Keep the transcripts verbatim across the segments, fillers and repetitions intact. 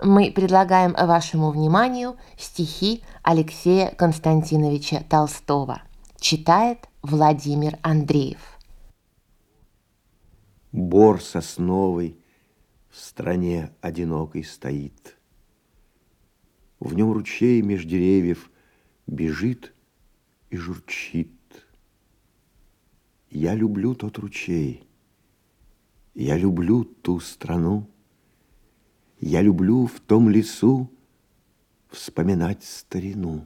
мы предлагаем вашему вниманию стихи Алексея Константиновича Толстого. Читает Владимир Андреев. Бор сосновый в стране одинокой стоит. В нем ручей меж деревьев бежит и журчит. Я люблю тот ручей, я люблю ту страну, я люблю в том лесу вспоминать старину.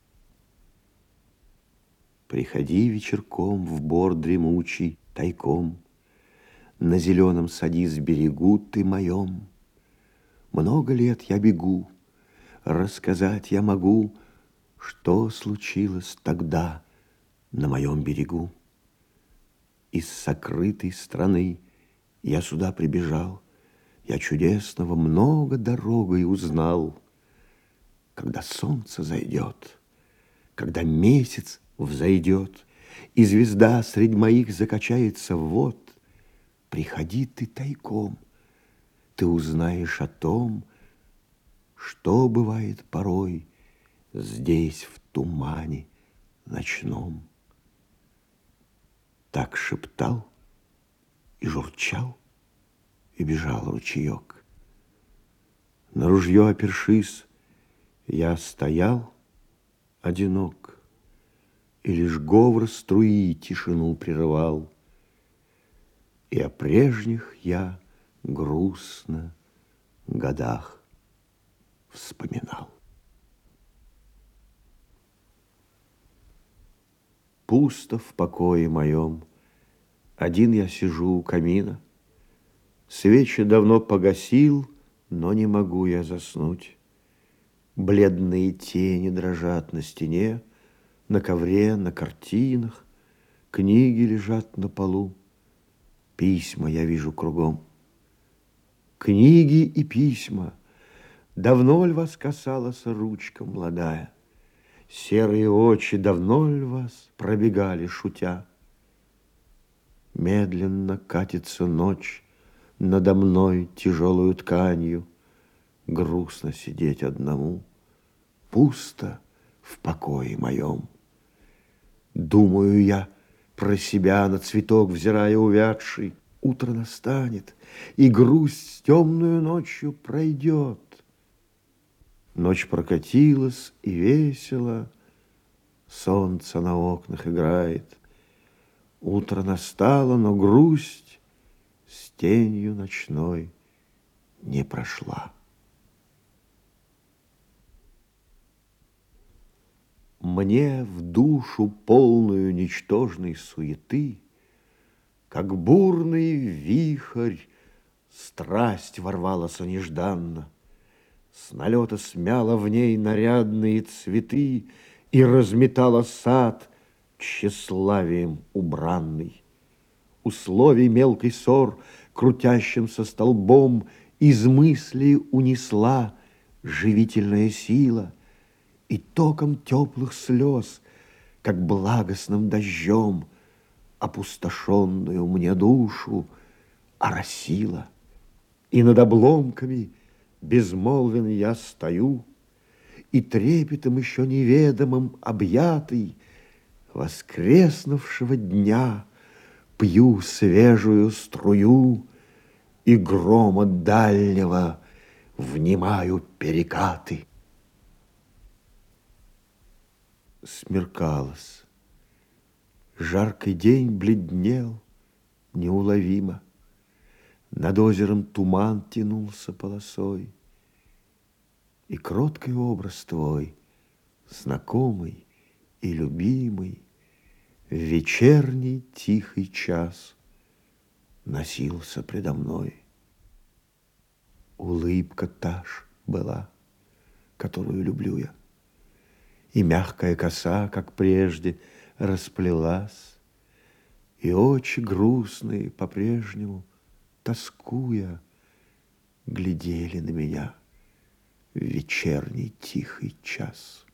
Приходи вечерком в бор дремучий тайком, на зеленом садись берегу ты моем. Много лет я бегу, рассказать я могу, что случилось тогда на моем берегу. Из сокрытой страны я сюда прибежал, я чудесного много дорогой узнал. Когда солнце зайдет, когда месяц взойдет, и звезда средь моих закачается в вод, приходи ты тайком, ты узнаешь о том, что бывает порой здесь в тумане ночном. Так шептал и журчал, и бежал ручеек. На ружье опершись, я стоял одинок, и лишь говор струи тишину прерывал. И о прежних я грустно годах вспоминал. Пусто в покое моем, один я сижу у камина. Свечи давно погасил, но не могу я заснуть. Бледные тени дрожат на стене, на ковре, на картинах. Книги лежат на полу, письма я вижу кругом. Книги и письма, давно ль вас касалась ручка молодая? Серые очи давно ль вас пробегали, шутя? Медленно катится ночь надо мной тяжелую тканью. Грустно сидеть одному, пусто в покое моем. Думаю я про себя, на цветок взирая увядший. Утро настанет, и грусть темную ночью пройдет. Ночь прокатилась, и весело солнце на окнах играет. Утро настало, но грусть с тенью ночной не прошла. Мне в душу полную ничтожной суеты, как бурный вихрь, страсть ворвалась нежданно. С налета смяла в ней нарядные цветы и разметала сад тщеславием убранный. Условий мелкий ссор крутящимся столбом из мыслей унесла живительная сила, и током теплых слез, как благостным дождем, опустошенную мне душу оросила. И над обломками безмолвен я стою, и трепетом еще неведомым объятый воскреснувшего дня пью свежую струю, и грома дальнего внимаю перекаты. Смеркалось, жаркий день бледнел неуловимо, над озером туман тянулся полосой, и кроткий образ твой, знакомый и любимый, в вечерний тихий час носился предо мной. Улыбка та ж была, которую люблю я, и мягкая коса, как прежде, расплелась, и очи грустные по-прежнему, тоскуя, глядели на меня в вечерний тихий час.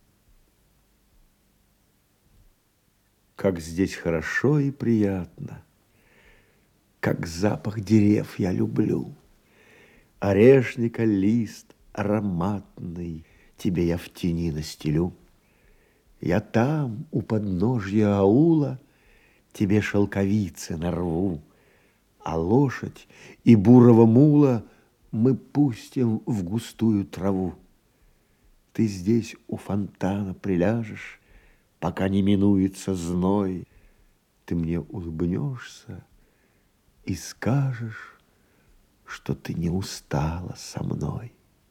Как здесь хорошо и приятно, как запах дерев я люблю. Орешника лист ароматный тебе я в тени настелю. Я там, у подножья аула, тебе шелковицы нарву, а лошадь и бурого мула мы пустим в густую траву. Ты здесь у фонтана приляжешь, пока не минуется зной. Ты мне улыбнешься и скажешь, что ты не устала со мной.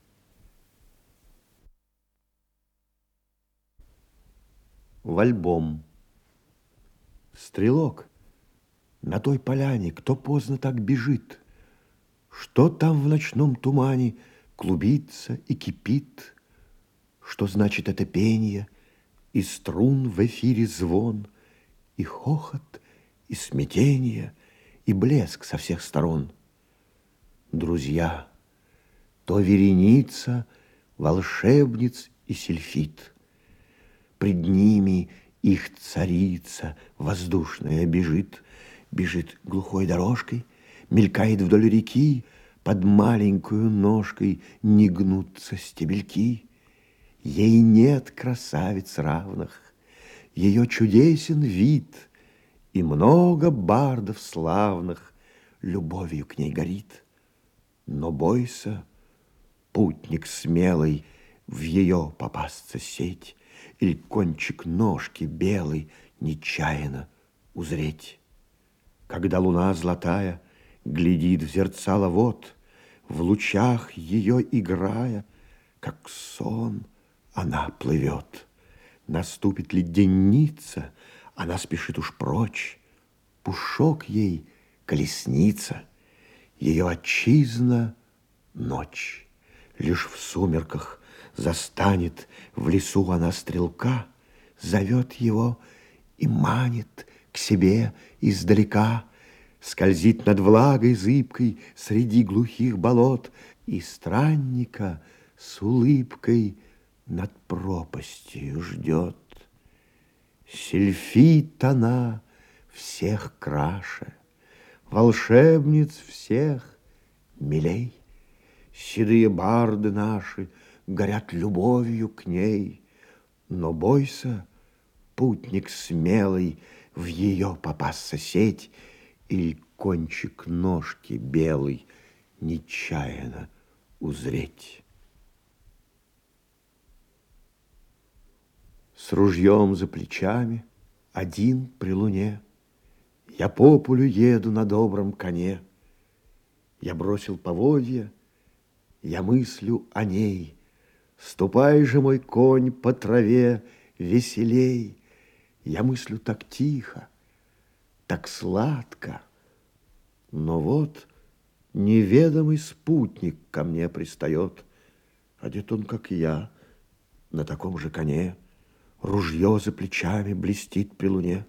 В альбом. Стрелок, на той поляне кто поздно так бежит? Что там в ночном тумане клубится и кипит? Что значит это пение, и струн в эфире звон, и хохот, и смятение, и блеск со всех сторон? Друзья, то вереница волшебниц и сельфит. Пред ними их царица воздушная бежит, бежит глухой дорожкой, мелькает вдоль реки, под маленькую ножкой не гнутся стебельки. Ей нет красавиц равных, ее чудесен вид, и много бардов славных любовью к ней горит. Но бойся, путник смелый, в ее попасться сеть или кончик ножки белый нечаянно узреть. Когда луна золотая глядит в зерцало вод, в лучах ее играя, как сон она плывет. Наступит ли денница, она спешит уж прочь, пушок ей колесница, ее отчизна ночь. Лишь в сумерках застанет в лесу она стрелка, зовет его и манит к себе издалека, скользит над влагой зыбкой среди глухих болот и странника с улыбкой над пропастью ждет. Сельфит она всех краше, волшебниц всех милей. Седые барды наши горят любовью к ней, но бойся, путник смелый, в ее попасться сеть или кончик ножки белый нечаянно узреть. С ружьем за плечами, один при луне, я по полю еду на добром коне. Я бросил поводья, я мыслю о ней. Ступай же, мой конь, по траве веселей. Я мыслю так тихо, так сладко. Но вот неведомый спутник ко мне пристает. Одет он, как я, на таком же коне. Ружье за плечами блестит при луне.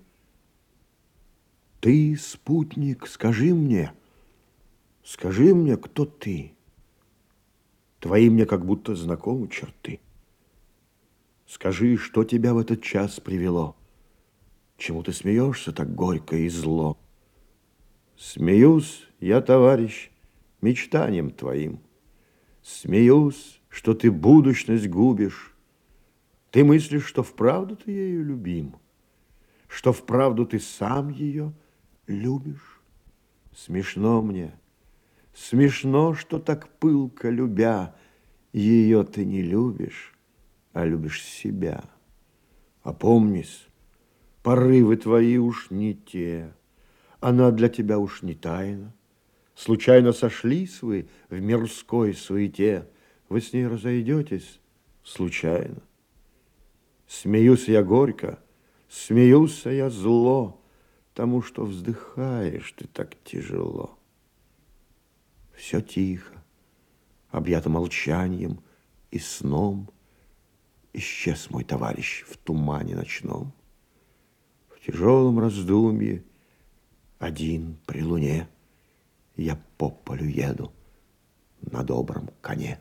Ты, спутник, скажи мне, скажи мне, кто ты? Твои мне как будто знакомы черты. Скажи, что тебя в этот час привело? Чему ты смеешься так горько и зло? Смеюсь я, товарищ, мечтанием твоим. Смеюсь, что ты будущность губишь. Ты мыслишь, что вправду ты ею любим, что вправду ты сам ее любишь. Смешно мне, смешно, что так пылко любя, ее ты не любишь, а любишь себя. Опомнись, порывы твои уж не те, она для тебя уж не тайна. Случайно сошлись вы в мирской суете, вы с ней разойдетесь случайно. Смеюсь я горько, смеюсь я зло, тому, что вздыхаешь ты так тяжело. Все тихо, объято молчанием и сном. Исчез мой товарищ в тумане ночном. В тяжелом раздумье, один при луне, я по полю еду на добром коне.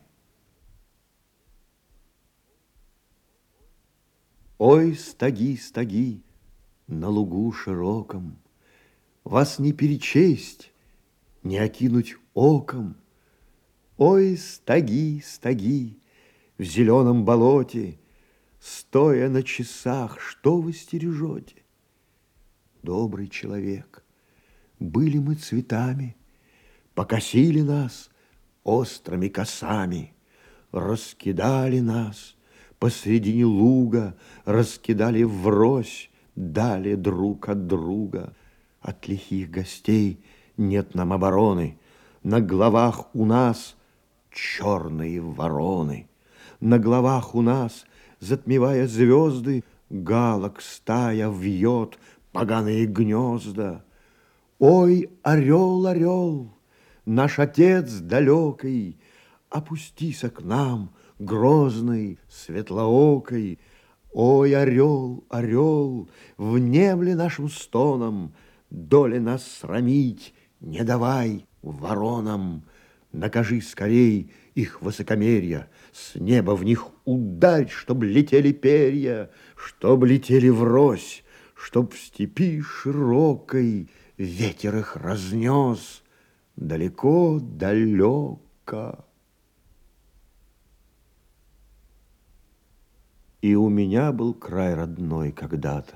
Ой, стаги, стаги, на лугу широком, вас не перечесть, не окинуть оком. Ой, стаги, стаги, в зеленом болоте, стоя на часах, что вы стережете? Добрый человек, были мы цветами, покосили нас острыми косами, раскидали нас посредине луга, раскидали врозь, дали друг от друга. От лихих гостей нет нам обороны, на головах у нас черные вороны, на головах у нас, затмевая звезды, галок стая вьет поганые гнезда. Ой, орел, орел, наш отец далекий, опустися к нам, грозный, светлоокой. Ой, орел, орел, внемли нашим стоном, доли нас срамить не давай воронам. Накажи скорей их высокомерие, с неба в них ударь, чтоб летели перья, чтоб летели врозь, чтоб в степи широкой ветер их разнес далеко-далеко. И у меня был край родной когда-то.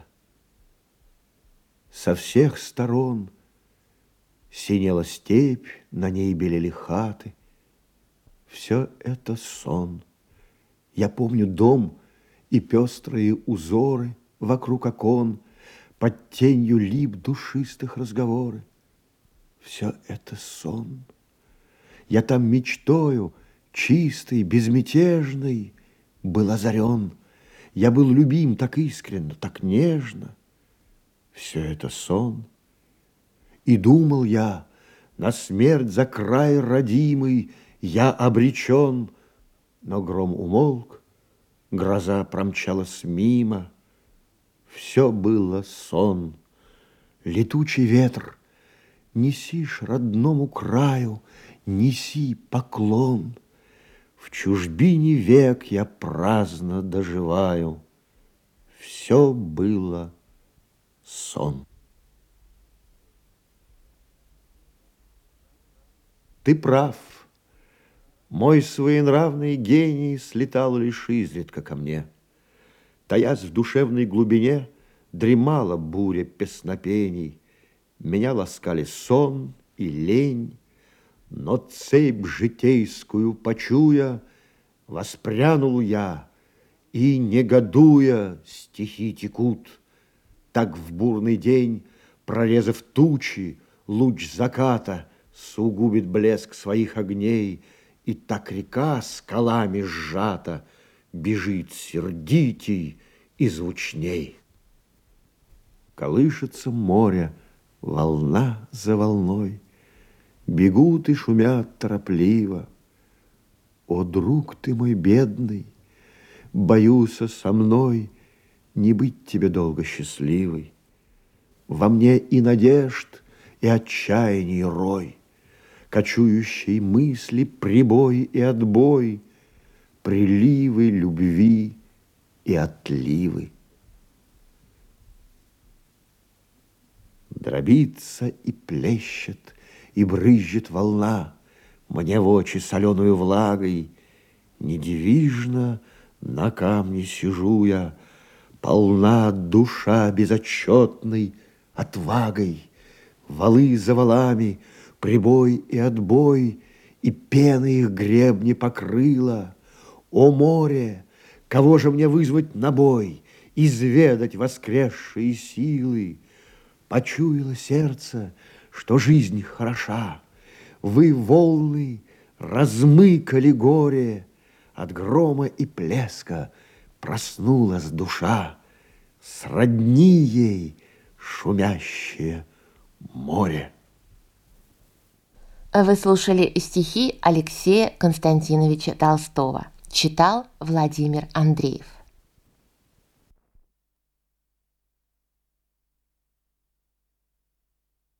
Со всех сторон синела степь, на ней белели хаты. Все это сон. Я помню дом и пестрые узоры вокруг окон, под тенью лип душистых разговоры. Все это сон. Я там мечтою, чистой, безмятежной, был озарен. Я был любим так искренно, так нежно. Все это сон. И думал я, на смерть за край родимый я обречен. Но гром умолк, гроза промчалась мимо. Все было сон. Летучий ветр, несишь родному краю, неси поклон. В чужбине век я праздно доживаю. Все было сон. Ты прав. Мой своенравный гений слетал лишь изредка ко мне. Таясь в душевной глубине, дремала буря песнопений. Меня ласкали сон и лень, но цепь житейскую почуя, воспрянул я, и, негодуя, стихи текут. Так в бурный день, прорезав тучи, луч заката сугубит блеск своих огней, и так река скалами сжата бежит сердитей и звучней. Колышется море, волна за волной, бегут и шумят торопливо. О, друг ты мой бедный, боюсь со мной не быть тебе долго счастливой. Во мне и надежд, и отчаяний рой, кочующей мысли прибой и отбой, приливы любви и отливы. Дробится и плещет, и брызжет волна мне в очи соленую влагой. Недвижно на камне сижу я, полна душа безотчетной отвагой. Валы за валами, прибой и отбой, и пена их гребни покрыла. О море, кого же мне вызвать на бой, изведать воскресшие силы? Почуяло сердце, что жизнь хороша. Вы, волны, размыкали горе, от грома и плеска проснулась душа. Сродни ей шумящее море. Вы слушали стихи Алексея Константиновича Толстого. Читал Владимир Андреев.